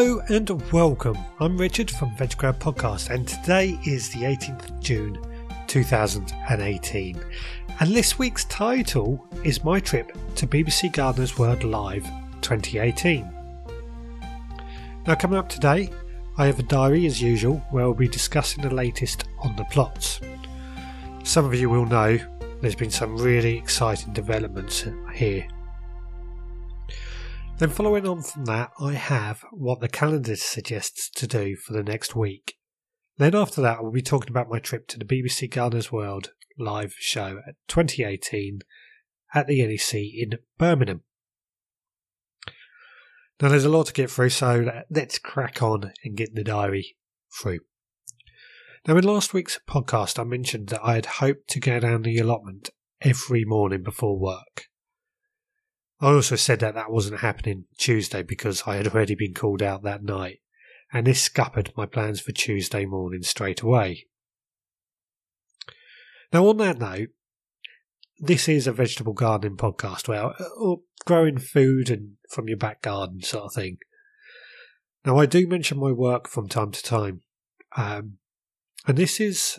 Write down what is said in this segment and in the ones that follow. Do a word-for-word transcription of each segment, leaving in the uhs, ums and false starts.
Hello and welcome. I'm Richard from Veg Crowd Podcast, and today is the eighteenth of June two thousand eighteen. And this week's title is my trip to B B C Gardener's World Live twenty eighteen. Now, coming up today, I have a diary as usual where I'll be discussing the latest on the plots. Some of you will know there's been some really exciting developments here. Then following on from that, I have what the calendar suggests to do for the next week. Then after that, we'll be talking about my trip to the B B C Gardener's World live show at twenty eighteen at the N E C in Birmingham. Now there's a lot to get through, so let's crack on and get the diary through. Now in last week's podcast, I mentioned that I had hoped to go down the allotment every morning before work. I also said that that wasn't happening Tuesday because I had already been called out that night, and this scuppered my plans for Tuesday morning straight away. Now on that note, this is a vegetable gardening podcast, well, or growing food and from your back garden sort of thing. Now I do mention my work from time to time, um, and this is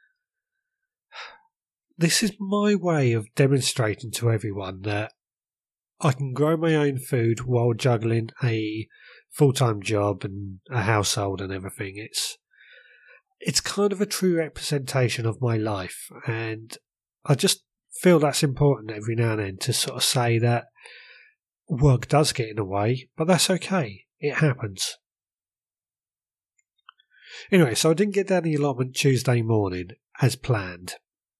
this is my way of demonstrating to everyone that I can grow my own food while juggling a full-time job and a household and everything. It's it's kind of a true representation of my life, and I just feel that's important every now and then to sort of say that work does get in the way, but that's okay. It happens. Anyway, so I didn't get down the allotment Tuesday morning as planned.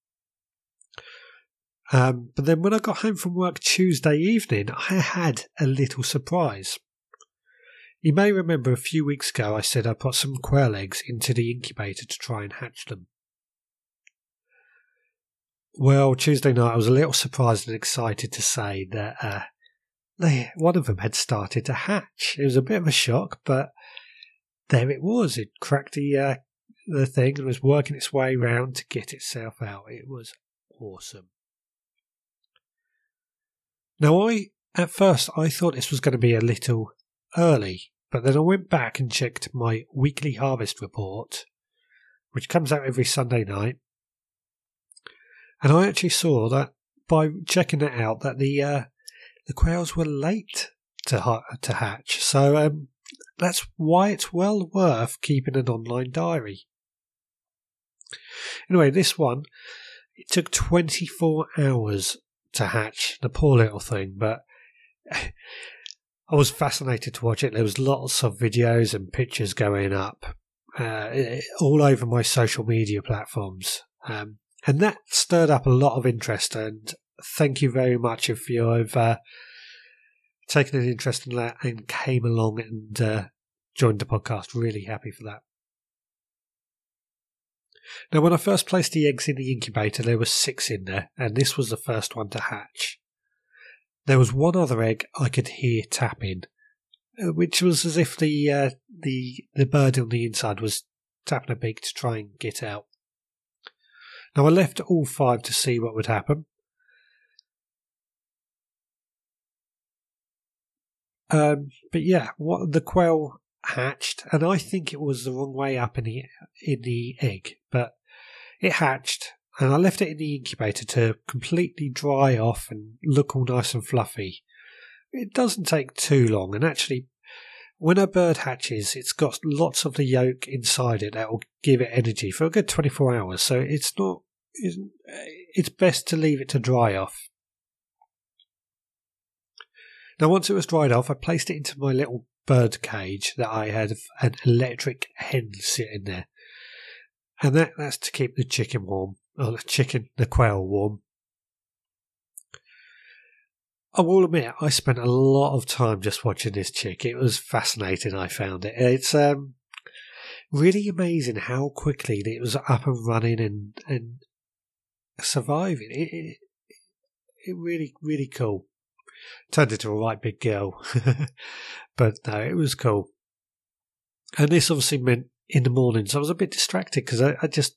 Um, but then when I got home from work Tuesday evening, I had a little surprise. You may remember a few weeks ago I said I put some quail eggs into the incubator to try and hatch them. Well, Tuesday night I was a little surprised and excited to say that uh, they, one of them had started to hatch. It was a bit of a shock, but there it was. It cracked the, uh, the thing and was working its way round to get itself out. It was awesome. Now, I at first I thought this was going to be a little early, but then I went back and checked my weekly harvest report, which comes out every Sunday night, and I actually saw that by checking that out that the uh, the quails were late to ha- to hatch. So um, that's why it's well worth keeping an online diary. Anyway, this one it took twenty-four hours to hatch, the poor little thing, but I was fascinated to watch it. There was lots of videos and pictures going up uh, all over my social media platforms, um, and that stirred up a lot of interest, and thank you very much if you've uh, taken an interest in that and came along and uh, joined the podcast. Really happy for that. Now, when I first placed the eggs in the incubator, there were six in there, and this was the first one to hatch. There was one other egg I could hear tapping, which was as if the uh, the the bird on the inside was tapping a beak to try and get out. Now, I left all five to see what would happen. Um, but yeah, what the quail hatched, and I think it was the wrong way up in the in the egg, but it hatched, and I left it in the incubator to completely dry off and look all nice and fluffy. It doesn't take too long, and actually, when a bird hatches, it's got lots of the yolk inside it that will give it energy for a good twenty-four hours. So it's not it's, it's best to leave it to dry off. Now, once it was dried off, I placed it into my little bird cage that I had an electric hen sitting there, and that, that's to keep the chicken warm, or the chicken, the quail warm. I will admit, I spent a lot of time just watching this chick. It was fascinating. I found it. It's um, really amazing how quickly it was up and running and and surviving. It it, it really really cool. Turned into a right big girl. But no, it was cool. And this obviously meant in the mornings I was a bit distracted because I, I just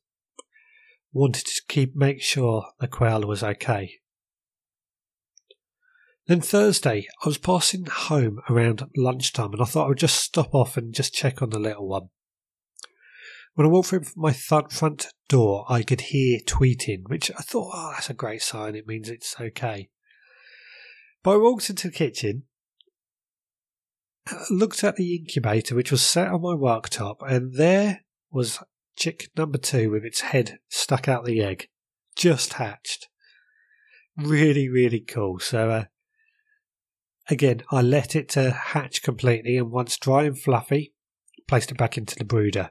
wanted to keep make sure the quail was okay. Then Thursday, I was passing home around lunchtime and I thought I would just stop off and just check on the little one. When I walked through my th- front door, I could hear tweeting, which I thought, oh, that's a great sign. It means it's okay. But I walked into the kitchen, looked at the incubator, which was set on my worktop, and there was chick number two with its head stuck out the egg, just hatched. Really, really cool. So, uh, again, I let it uh, hatch completely, and once dry and fluffy, placed it back into the brooder.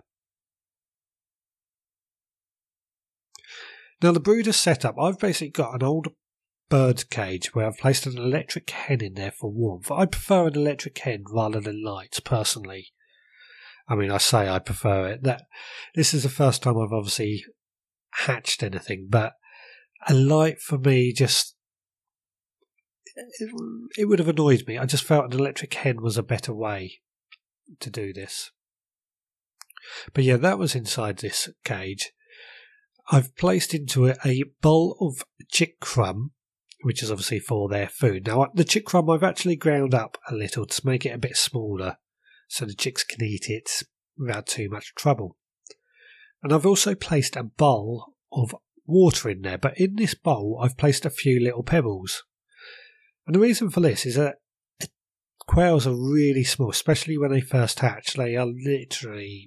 Now, the brooder setup, I've basically got an old bird cage where I've placed an electric hen in there for warmth. I prefer an electric hen rather than lights, personally. I mean, I say I prefer it. That this is the first time I've obviously hatched anything, but a light for me just... It, it would have annoyed me. I just felt an electric hen was a better way to do this. But yeah, that was inside this cage. I've placed into it a bowl of chick crumb, which is obviously for their food. Now, the chick crumb I've actually ground up a little to make it a bit smaller so the chicks can eat it without too much trouble. And I've also placed a bowl of water in there, but in this bowl I've placed a few little pebbles. And the reason for this is that quails are really small, especially when they first hatch. They are literally...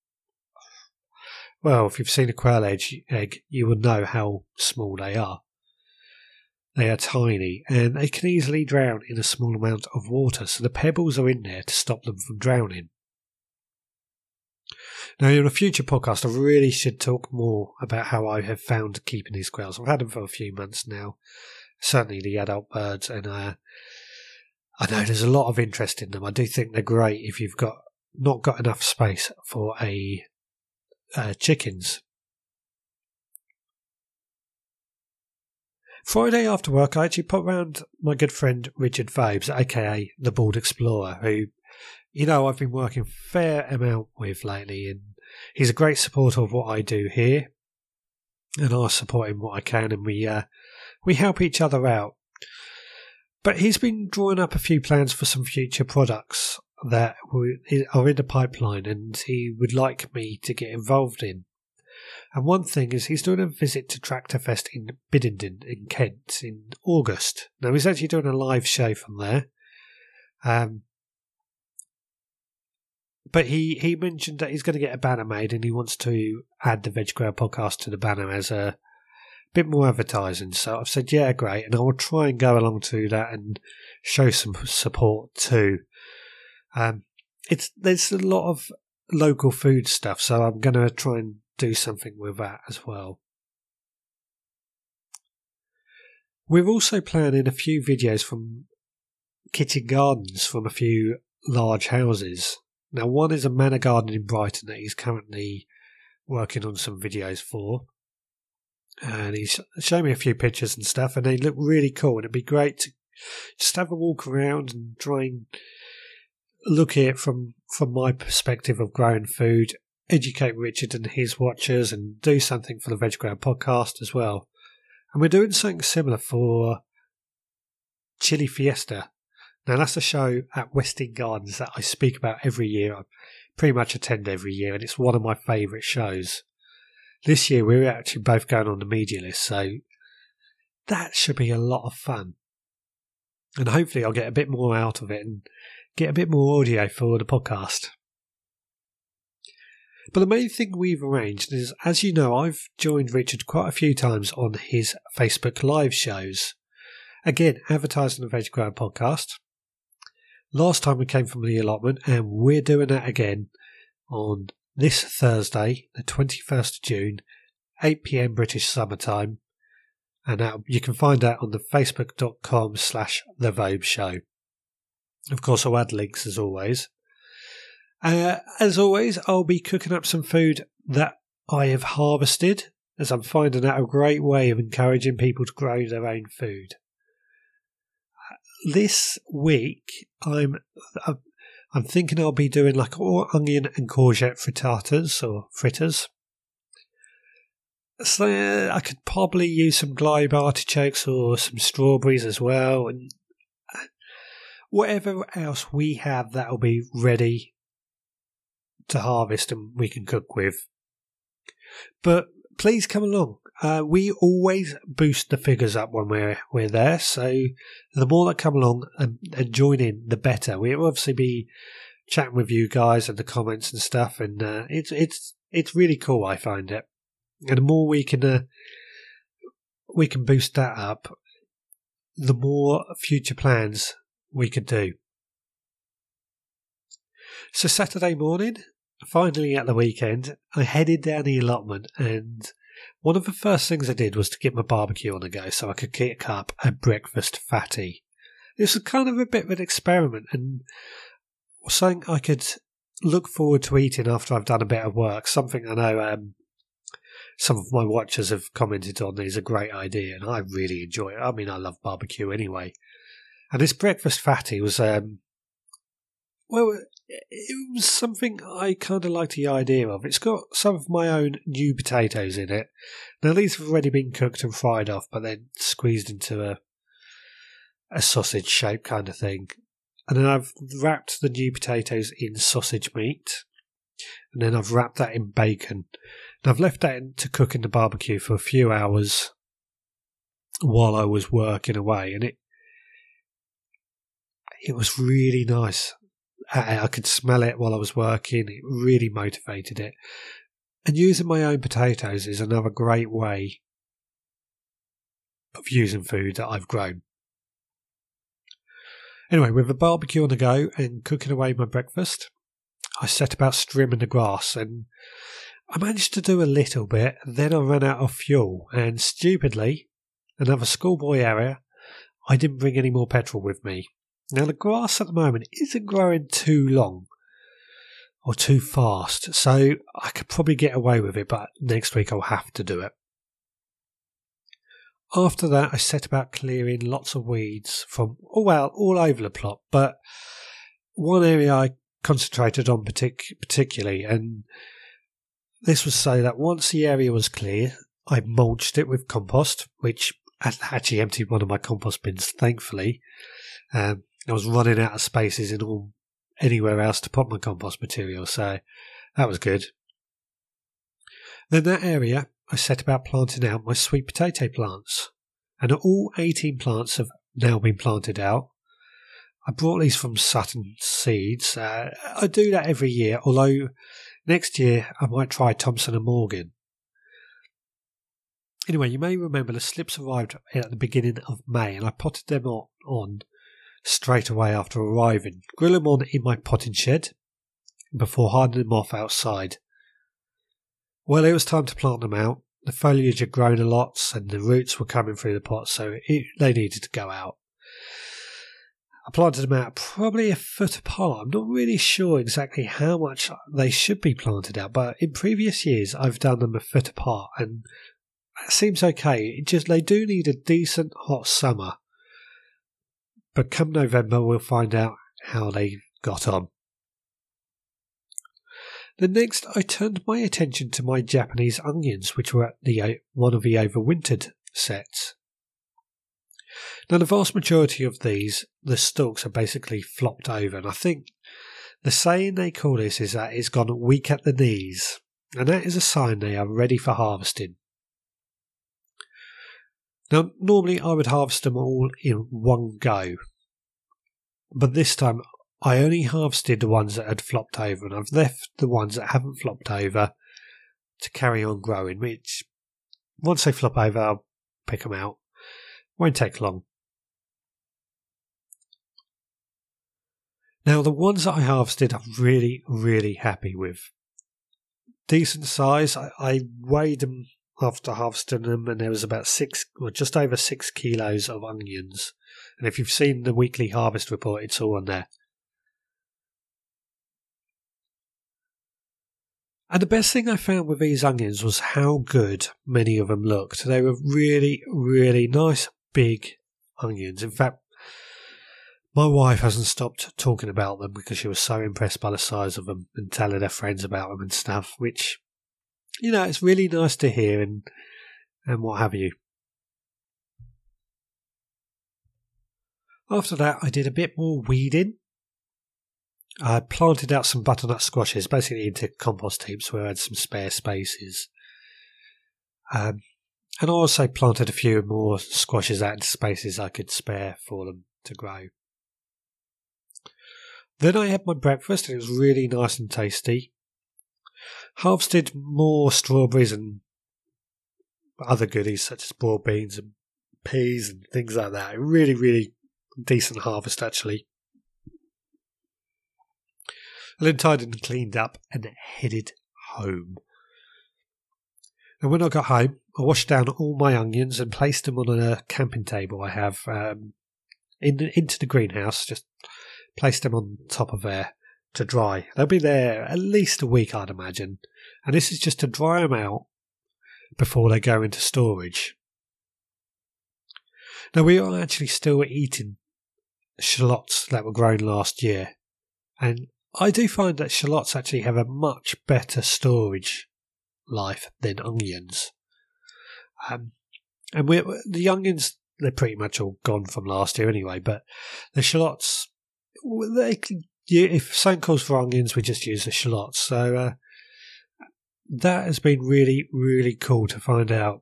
Well, if you've seen a quail egg, you will know how small they are. They are tiny, and they can easily drown in a small amount of water, so the pebbles are in there to stop them from drowning. Now, in a future podcast, I really should talk more about how I have found keeping these quails. I've had them for a few months now, certainly the adult birds, and uh, I know there's a lot of interest in them. I do think they're great if you've got not got enough space for a Uh, chickens. Friday after work, I actually put round my good friend Richard Vobes, aka the Bald Explorer, who, you know, I've been working a fair amount with lately, and he's a great supporter of what I do here, and I support him what I can, and we uh, we help each other out. But he's been drawing up a few plans for some future products that are in the pipeline and he would like me to get involved in. And one thing is he's doing a visit to Tractor Fest in Biddenden in Kent in August. Now he's actually doing a live show from there. Um, but he, he mentioned that he's going to get a banner made and he wants to add the Veg Grower podcast to the banner as a bit more advertising. So I've said, yeah, great. And I will try and go along to that and show some support too. Um, it's there's a lot of local food stuff, so I'm going to try and do something with that as well. We're also planning a few videos from kitchen gardens from a few large houses. Now, one is a manor garden in Brighton that he's currently working on some videos for, and he's shown me a few pictures and stuff, and they look really cool. And it'd be great to just have a walk around and try and look at it from, from my perspective of growing food, educate Richard and his watchers, and do something for the Veg Grower podcast as well. And we're doing something similar for Chili Fiesta. Now, that's a show at Westing Gardens that I speak about every year. I pretty much attend every year, and it's one of my favourite shows. This year, we're actually both going on the media list, so that should be a lot of fun. And hopefully I'll get a bit more out of it and get a bit more audio for the podcast. But the main thing we've arranged is, as you know, I've joined Richard quite a few times on his Facebook live shows. Again, advertising the Veg Grower podcast. Last time we came from the allotment, and we're doing that again on this Thursday, the twenty-first of June, eight p.m. British summertime. And that, you can find that on the facebook.com slash the Vobes Show. Of course, I'll add links as always. Uh, as always, I'll be cooking up some food that I have harvested, as I'm finding that a great way of encouraging people to grow their own food. This week, I'm I'm thinking I'll be doing like onion and courgette frittatas or fritters. So uh, I could probably use some Glybe artichokes or some strawberries as well, and whatever else we have that'll be ready to harvest and we can cook with. But please come along. Uh, we always boost the figures up when we're we're there, so the more that come along and, and join in, the better. We'll obviously be chatting with you guys and the comments and stuff, and uh, it's it's it's really cool. I find it, and the more we can uh, we can boost that up, the more future plans we could do. So Saturday morning, finally at the weekend, I headed down the allotment, and one of the first things I did was to get my barbecue on the go so I could kick up a breakfast fatty. This was kind of a bit of an experiment and something I could look forward to eating after I've done a bit of work. Something I know um, some of my watchers have commented on is a great idea, and I really enjoy it. I mean, I love barbecue anyway. And this breakfast fatty was, um, well, it was something I kind of liked the idea of. It's got some of my own new potatoes in it. Now, these have already been cooked and fried off, but then squeezed into a a sausage shape kind of thing. And then I've wrapped the new potatoes in sausage meat. And then I've wrapped that in bacon. And I've left that in to cook in the barbecue for a few hours while I was working away. And it it was really nice. I could smell it while I was working. It really motivated it. And using my own potatoes is another great way of using food that I've grown. Anyway, with the barbecue on the go and cooking away my breakfast, I set about trimming the grass, and I managed to do a little bit. Then I ran out of fuel, and stupidly, another schoolboy error, I didn't bring any more petrol with me. Now, the grass at the moment isn't growing too long or too fast, so I could probably get away with it, but next week I'll have to do it. After that, I set about clearing lots of weeds from, oh well, all over the plot, but one area I concentrated on partic- particularly, and this was so that once the area was clear, I mulched it with compost, which I actually emptied one of my compost bins, thankfully. Um, I was running out of spaces in all anywhere else to put my compost material, so that was good. Then that area, I set about planting out my sweet potato plants, and all eighteen plants have now been planted out. I brought these from Sutton Seeds. Uh, I do that every year, although next year I might try Thompson and Morgan. Anyway, you may remember the slips arrived at the beginning of May, and I potted them on, on straight away after arriving. Grill them on in my potting shed before hiding them off outside. Well, it was time to plant them out. The foliage had grown a lot and the roots were coming through the pot, so it, they needed to go out. I planted them out probably a foot apart. I'm not really sure exactly how much they should be planted out, but in previous years I've done them a foot apart, and that seems okay. It just they do need a decent hot summer. But come November, we'll find out how they got on. Then next, I turned my attention to my Japanese onions, which were at the one of the overwintered sets. Now, the vast majority of these, the stalks are basically flopped over, and I think the saying they call this is that it's gone weak at the knees, and that is a sign they are ready for harvesting. Now, normally I would harvest them all in one go, but this time I only harvested the ones that had flopped over, and I've left the ones that haven't flopped over to carry on growing, which once they flop over, I'll pick them out. Won't take long. Now, the ones that I harvested, I'm really, really happy with. Decent size. I, I weighed them after harvesting them, and there was about six, or just over six kilos of onions. And if you've seen the weekly harvest report, it's all on there. And the best thing I found with these onions was how good many of them looked. They were really, really nice, big onions. In fact, my wife hasn't stopped talking about them because she was so impressed by the size of them and telling her friends about them and stuff, which, you know, it's really nice to hear and, and what have you. After that, I did a bit more weeding. I planted out some butternut squashes, basically into compost heaps where I had some spare spaces. Um, and I also planted a few more squashes out into spaces I could spare for them to grow. Then I had my breakfast, and it was really nice and tasty. Harvested more strawberries and other goodies such as broad beans and peas and things like that. Really, really decent harvest, actually. And then tidied and cleaned up and headed home. And when I got home, I washed down all my onions and placed them on a camping table I have um, in the, into the greenhouse. Just placed them on top of there to dry. They'll be there at least a week, I'd imagine. And this is just to dry them out before they go into storage. Now, we are actually still eating shallots that were grown last year. And I do find that shallots actually have a much better storage life than onions. Um, and we're, the onions, they're pretty much all gone from last year anyway, but the shallots, they, if something calls for onions, we just use the shallots. So uh, that has been really, really cool to find out.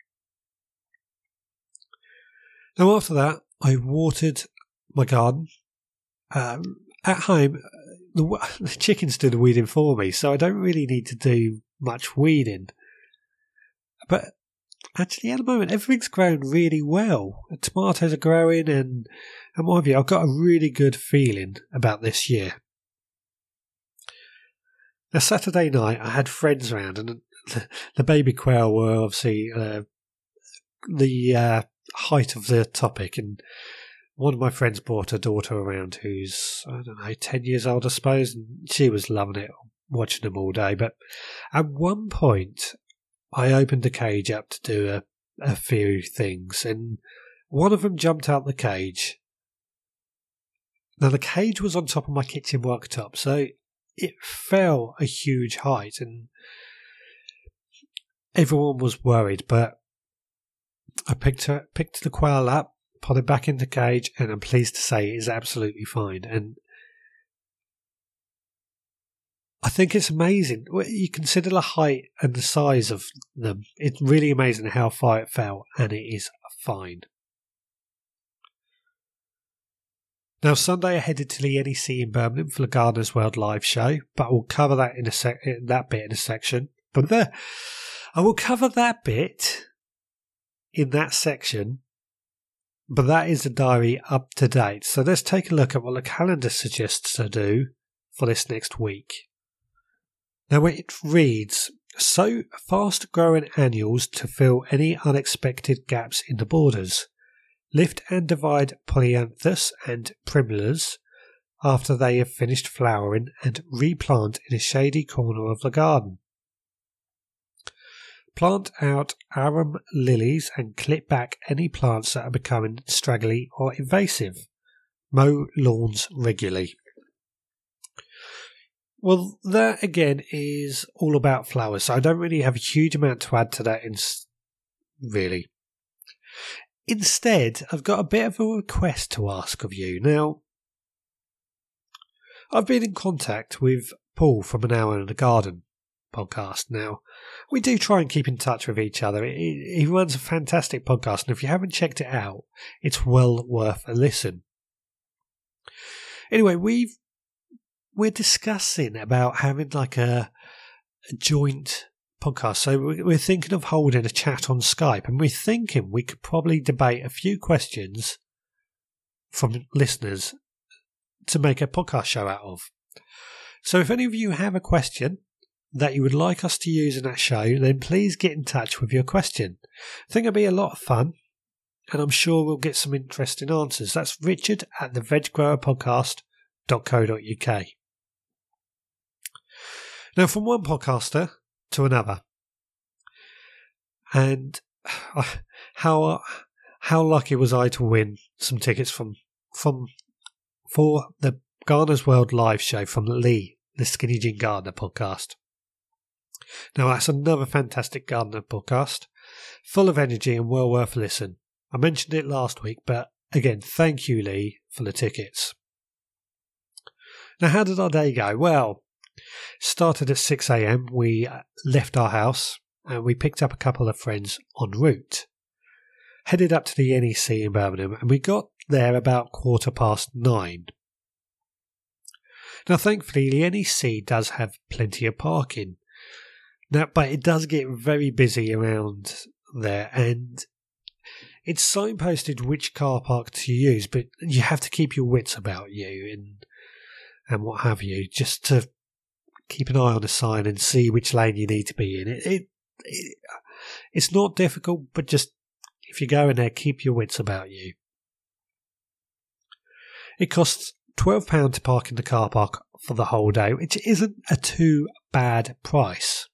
Now, after that, I watered my garden. Um, at home, the, the chickens do the weeding for me, so I don't really need to do much weeding. But actually, at the moment, everything's grown really well. The tomatoes are growing, and, and what have you, I've got a really good feeling about this year. Now, Saturday night, I had friends round, and the, the baby quail were obviously uh, the uh, height of the topic, and one of my friends brought her daughter around who's, I don't know, ten years old, I suppose, and she was loving it, watching them all day. But at one point, I opened the cage up to do a, a few things, and one of them jumped out the cage. Now, the cage was on top of my kitchen worktop, so it fell a huge height, and everyone was worried, but I picked her, picked the quail up, put it back in the cage, and I'm pleased to say it is absolutely fine. And I think it's amazing. You consider the height and the size of them. It's really amazing how far it fell, and it is fine. Now, Sunday I headed to the N E C in Birmingham for the Gardener's World live show, but we'll cover that in a sec- that bit in a section. But there, I will cover that bit in that section. But that is the diary up to date. So let's take a look at what the calendar suggests to do for this next week. Now, it reads, sow fast-growing annuals to fill any unexpected gaps in the borders. Lift and divide polyanthus and primulas after they have finished flowering and replant in a shady corner of the garden. Plant out arum lilies and clip back any plants that are becoming straggly or invasive. Mow lawns regularly. Well, that again is all about flowers, so I don't really have a huge amount to add to that, in, really. Instead, I've got a bit of a request to ask of you. Now, I've been in contact with Paul from An Hour in the Garden podcast. Now, we do try and keep in touch with each other. He runs a fantastic podcast, and if you haven't checked it out, it's well worth a listen. Anyway, we've we're discussing about having like a, a joint podcast. So we're thinking of holding a chat on Skype, and we're thinking we could probably debate a few questions from listeners to make a podcast show out of. So if any of you have a question that you would like us to use in that show, then please get in touch with your question. I think it'll be a lot of fun, and I'm sure we'll get some interesting answers. That's Richard at the veg grower podcast dot co dot uk. Now, from one podcaster to another, and how how lucky was I to win some tickets from from for the Gardener's World live show from Lee, the Skinny Jean Gardener podcast. Now, that's another fantastic gardener podcast, full of energy and well worth a listen. I mentioned it last week, but again, thank you, Lee, for the tickets. Now, how did our day go? Well, started at six a.m. We left our house and we picked up a couple of friends en route. Headed up to the N E C in Birmingham, and we got there about quarter past nine. Now, thankfully, the N E C does have plenty of parking. Now, but it does get very busy around there, and it's signposted which car park to use, but you have to keep your wits about you and and what have you, just to keep an eye on the sign and see which lane you need to be in. It, it, it it's not difficult, but just if you go in there, keep your wits about you. It costs twelve pounds to park in the car park for the whole day, which isn't a too bad price.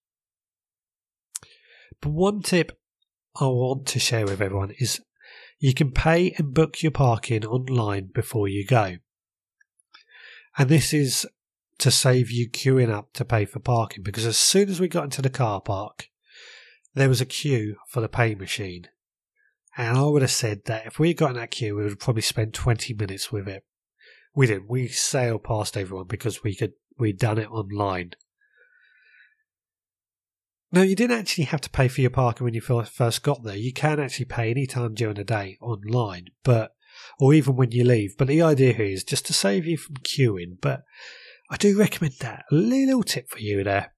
But one tip I want to share with everyone is you can pay and book your parking online before you go. And this is to save you queuing up to pay for parking, because as soon as we got into the car park, there was a queue for the pay machine. And I would have said that if we got in that queue, we would probably spend twenty minutes with it. We didn't. We sailed past everyone because we could. We'd done it online. Now, you didn't actually have to pay for your parking when you first got there. You can actually pay any time during the day online, but or even when you leave. But the idea here is just to save you from queuing. But I do recommend that. A little tip for you there.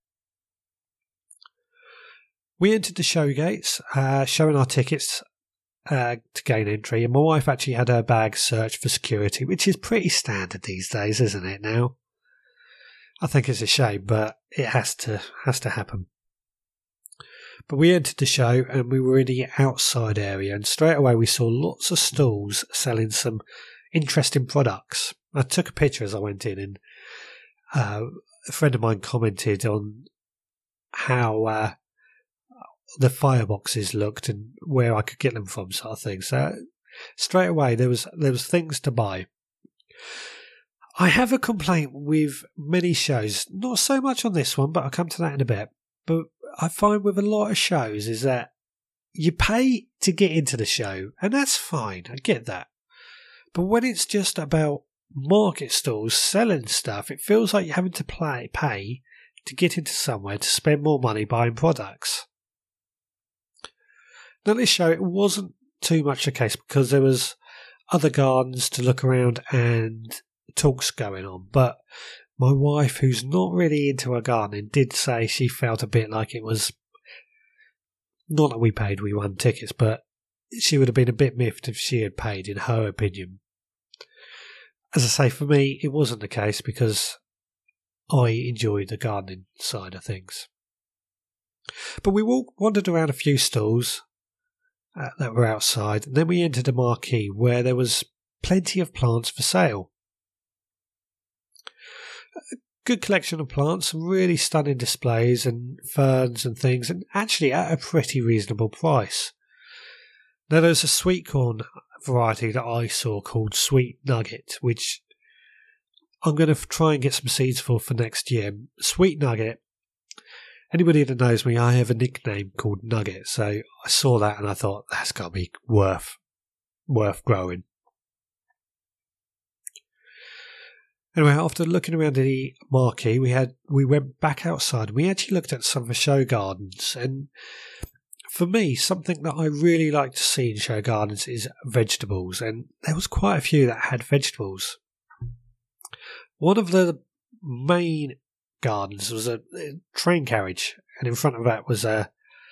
We entered the show gates, uh, showing our tickets uh, to gain entry, and my wife actually had her bag searched for security, which is pretty standard these days, isn't it now? I think it's a shame, but it has to has to happen. But we entered the show and we were in the outside area, and straight away we saw lots of stalls selling some interesting products. I took a picture as I went in, and uh, a friend of mine commented on how uh, the fireboxes looked and where I could get them from, sort of thing. So straight away there was there was things to buy. I have a complaint with many shows, not so much on this one, but I'll come to that in a bit. But I find with a lot of shows is that you pay to get into the show, and that's fine, I get that. But when it's just about market stalls selling stuff, it feels like you're having to play, pay to get into somewhere to spend more money buying products. Now, this show, it wasn't too much the case because there was other gardens to look around and talks going on, but my wife, who's not really into her gardening, did say she felt a bit like it was, not that we paid, we won tickets, but she would have been a bit miffed if she had paid, in her opinion. As I say, for me, it wasn't the case because I enjoyed the gardening side of things. But we walked, wandered around a few stalls uh, that were outside, and then we entered a marquee where there was plenty of plants for sale. A good collection of plants, some really stunning displays and ferns and things, and actually at a pretty reasonable price. Now, there's a sweet corn variety that I saw called Sweet Nugget, which I'm going to try and get some seeds for for next year. Sweet Nugget, anybody that knows me, I have a nickname called Nugget, so I saw that and I thought that's got to be worth worth growing. Anyway, after looking around the marquee, we had we went back outside. We actually looked at some of the show gardens, and for me, something that I really like to see in show gardens is vegetables, and there was quite a few that had vegetables. One of the main gardens was a, a train carriage, and in front of that was a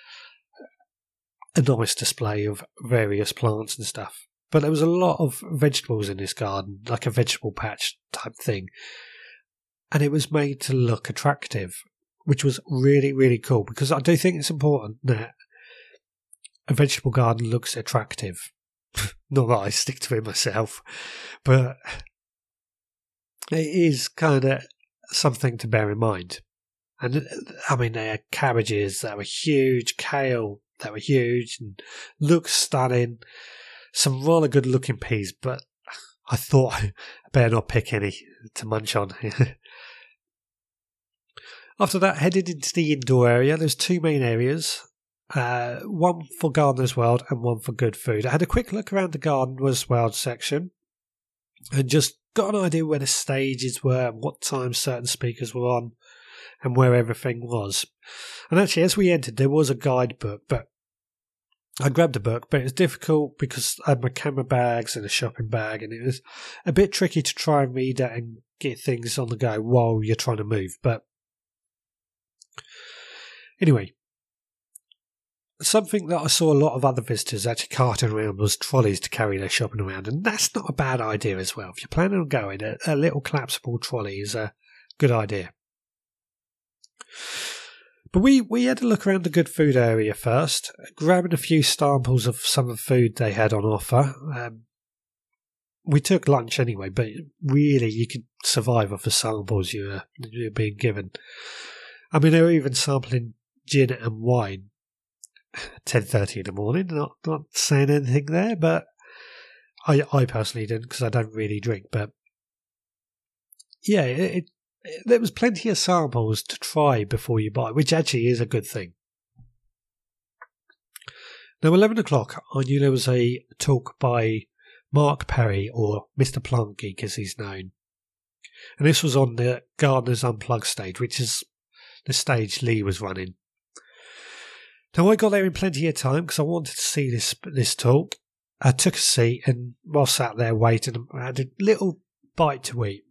a nice display of various plants and stuff. But there was a lot of vegetables in this garden, like a vegetable patch type thing. And it was made to look attractive, which was really, really cool, because I do think it's important that a vegetable garden looks attractive. Not that I stick to it myself, but it is kind of something to bear in mind. And I mean, there are cabbages that were huge, kale that were huge, and looked stunning. Some rather good looking peas, but I thought I better not pick any to munch on. After that, headed into the indoor area. There's two main areas. Uh, one for Gardener's World and one for Good Food. I had a quick look around the Gardener's World section and just got an idea where the stages were and what time certain speakers were on and where everything was. And actually, as we entered, there was a guidebook, but I grabbed a book, but it was difficult because I had my camera bags and a shopping bag, and it was a bit tricky to try and read it and get things on the go while you're trying to move. But anyway, something that I saw a lot of other visitors actually carting around was trolleys to carry their shopping around, and that's not a bad idea as well. If you're planning on going, a, a little collapsible trolley is a good idea. But we, we had a look around the Good Food area first, grabbing a few samples of some of the food they had on offer. Um, we took lunch anyway, but really you could survive off the samples you were, you were being given. I mean, they were even sampling gin and wine at ten thirty in the morning. Not not saying anything there, but I I personally didn't because I don't really drink. But yeah, it, it there was plenty of samples to try before you buy, which actually is a good thing. Now, eleven o'clock, I knew there was a talk by Mark Perry, or Mister Plant Geek as he's known. And this was on the Gardeners Unplugged stage, which is the stage Lee was running. Now, I got there in plenty of time because I wanted to see this this talk. I took a seat and while sat there waiting, I had a little bite to eat.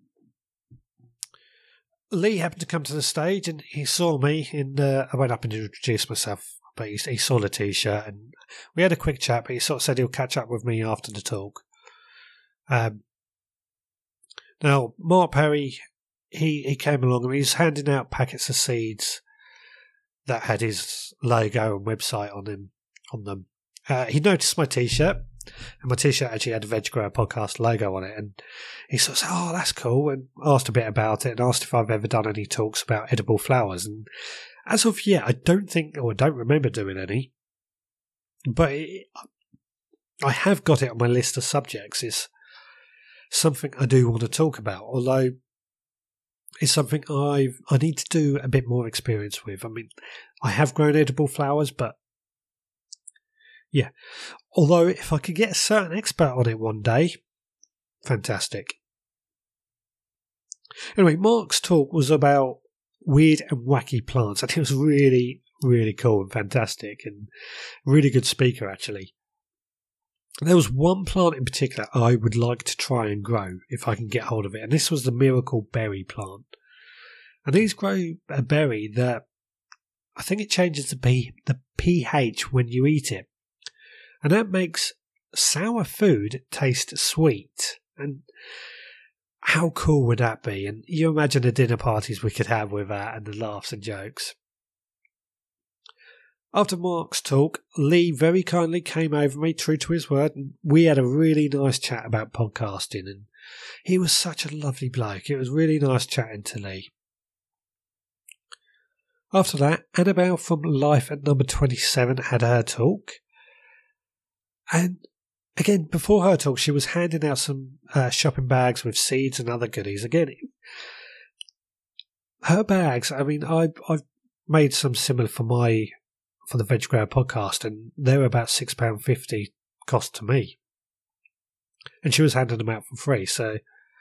Lee happened to come to the stage and he saw me, and uh, I went up and introduced myself, but he, he saw the t-shirt and we had a quick chat, but he sort of said he'll catch up with me after the talk. Um, now, Mark Perry, he, he came along and he was handing out packets of seeds that had his logo and website on him on them. Uh, he noticed my t-shirt, and my t-shirt actually had a Veg Grower Podcast logo on it, and he sort of said, "Oh, that's cool," and asked a bit about it and asked if I've ever done any talks about edible flowers. And as of yet, I don't think, or I don't remember doing any, but it, I have got it on my list of subjects. It's something I do want to talk about, although it's something I've, I need to do a bit more experience with. I mean, I have grown edible flowers, but yeah. Although if I could get a certain expert on it one day, fantastic. Anyway, Mark's talk was about weird and wacky plants, and it was really, really cool and fantastic, and really good speaker actually. There was one plant in particular I would like to try and grow if I can get hold of it, and this was the miracle berry plant. And these grow a berry that I think it changes the, P, the pH when you eat it. And that makes sour food taste sweet. And how cool would that be? And you imagine the dinner parties we could have with that and the laughs and jokes. After Mark's talk, Lee very kindly came over me, true to his word, and we had a really nice chat about podcasting. And he was such a lovely bloke. It was really nice chatting to Lee. After that, Annabelle from Life at Number twenty-seven had her talk. And again, before her talk, she was handing out some uh, shopping bags with seeds and other goodies. Again, her bags, I mean, I, I've made some similar for my for the Veg Grower Podcast, and they're about six pounds fifty cost to me. And she was handing them out for free, so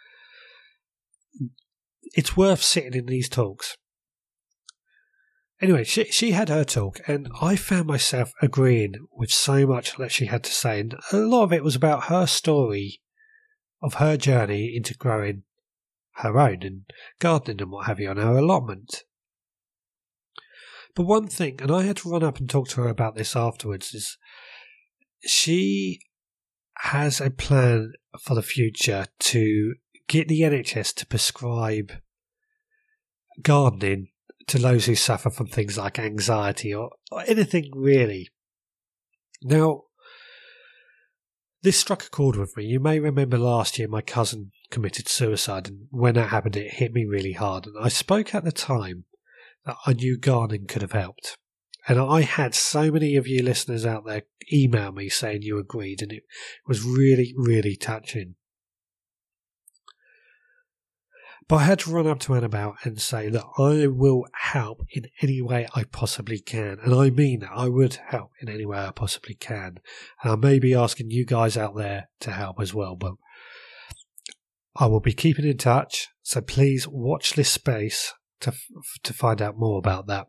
it's worth sitting in these talks. Anyway, she she had her talk, and I found myself agreeing with so much that she had to say. And a lot of it was about her story of her journey into growing her own and gardening and what have you on her allotment. But one thing, and I had to run up and talk to her about this afterwards, is she has a plan for the future to get the N H S to prescribe gardening to those who suffer from things like anxiety or, or anything really. Now, this struck a chord with me. You may remember last year my cousin committed suicide, and when that happened it hit me really hard, and I spoke at the time that I knew gardening could have helped. And I had so many of you listeners out there email me saying you agreed, and it was really, really touching. But I had to run up to Annabelle and say that I will help in any way I possibly can. And I mean that. I would help in any way I possibly can. And I may be asking you guys out there to help as well. But I will be keeping in touch. So please watch this space to, to find out more about that.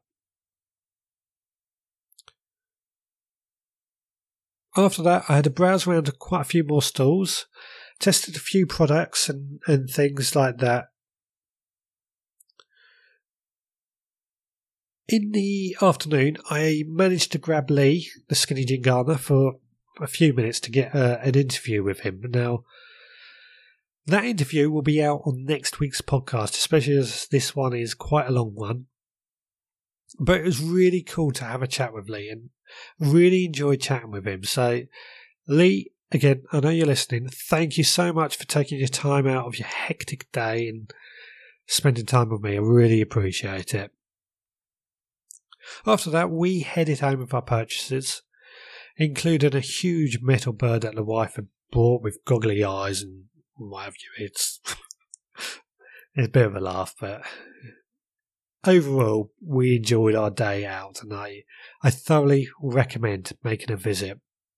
After that, I had to browse around to quite a few more stalls. Tested a few products and, and things like that. In the afternoon, I managed to grab Lee, the Skinny Gin Gardener, for a few minutes to get uh, an interview with him. Now, that interview will be out on next week's podcast, especially as this one is quite a long one. But it was really cool to have a chat with Lee and really enjoyed chatting with him. So, Lee, again, I know you're listening. Thank you so much for taking your time out of your hectic day and spending time with me. I really appreciate it. After that, we headed home with our purchases, including a huge metal bird that the wife had bought with goggly eyes and what have you. It's, it's a bit of a laugh, but overall, we enjoyed our day out, and I, I thoroughly recommend making a visit.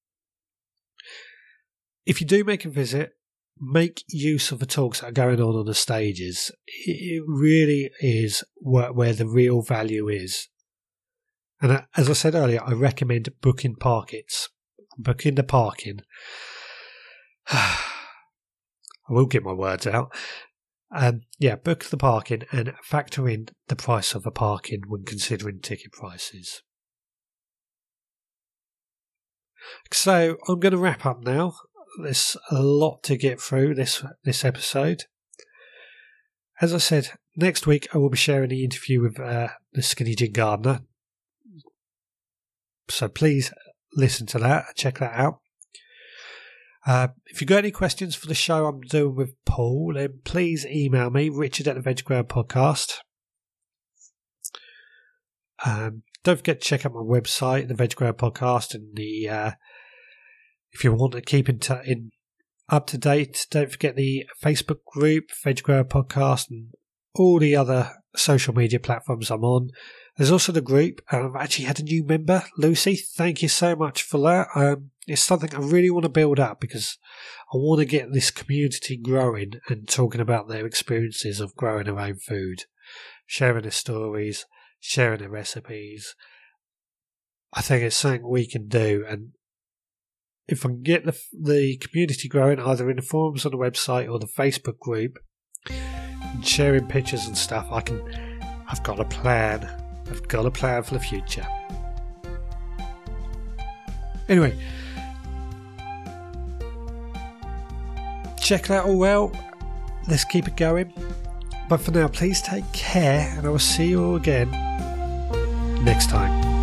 If you do make a visit, make use of the talks that are going on on the stages. It really is where, where the real value is. And as I said earlier, I recommend booking parkings. Booking the parking. I will get my words out. Um, yeah, book the parking and factor in the price of a parking when considering ticket prices. So I'm going to wrap up now. There's a lot to get through this this episode. As I said, next week I will be sharing the interview with uh, the Skinny Gin Gardener. So please listen to that, check that out. Uh, if you've got any questions for the show I'm doing with Paul, then please email me, Richard at the Veg Grower Podcast. Um, don't forget to check out my website, the Veg Grower Podcast, and the uh, if you want to keep in, t- in up to date, don't forget the Facebook group, Veg Grower Podcast, and all the other social media platforms I'm on. There's also the group. I've actually had a new member, Lucy. Thank you so much for that. Um, it's something I really want to build up because I want to get this community growing and talking about their experiences of growing their own food, sharing their stories, sharing their recipes. I think it's something we can do, and if I can get the the community growing, either in the forums on the website or the Facebook group, and sharing pictures and stuff, I can. I've got a plan. I've got a plan for the future. Anyway, check that all out. Let's keep it going. But for now, please take care, and I will see you all again next time.